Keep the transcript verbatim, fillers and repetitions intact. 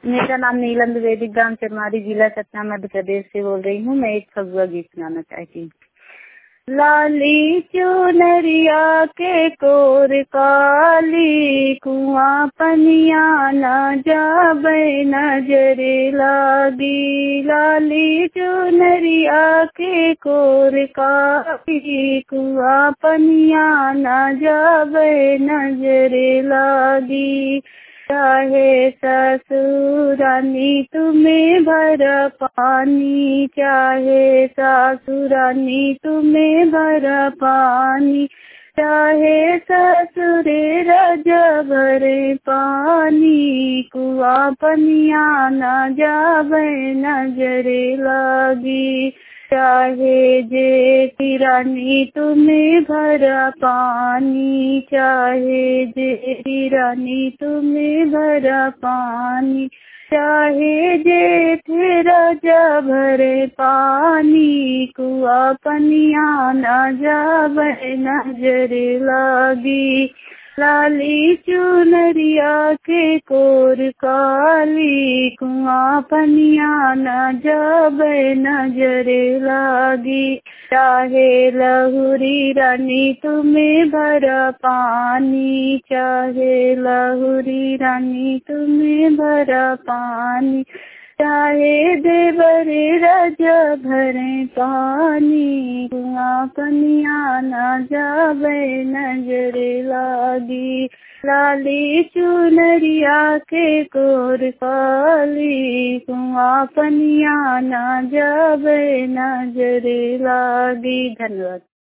मेरा नाम नीलम द्विवेदी, ग्राम चरमारी, जिला सतना, मध्य प्रदेश से बोल रही हूँ। मैं एक फगुआ गीत सुनाना चाहती हूँ। लाली चुनरिया के कोर काली, कुआं पनिया न जाबे नजरे लागी। लाली चुनरिया के कोर काली, कुआं पनिया न जाबे नजरे लागी। चाहे ससुरानी तुम्हें भर पानी, चाहे ससुरानी तुम्हें भर पानी, चाहे ससुरे रज भरे पानी, कुआं पनिया न जाबे नजरे लागी। चाहे जेठी रानी तुम्हें भरा पानी, चाहे जेठी रानी तुम्हें भरा पानी, चाहे जेठ राजा भरे पानी, कुआं पनिया न जाबे नजरे लागी। लाली चुनरिया के कोर काली, कुआं पनिया न जाबे नजरे लागी। चाहे लहुरी रानी तुम्हें भरा पानी, चाहे लहुरी रानी तुम्हें भरा पानी, चाहे देवरे राजा भरे पानी, कुआं पनिया न जाबे नजरे लागी। लाली चुनरिया के कोर काली, कुआं पनिया न जाबे नजरे लागी। धन्यवाद।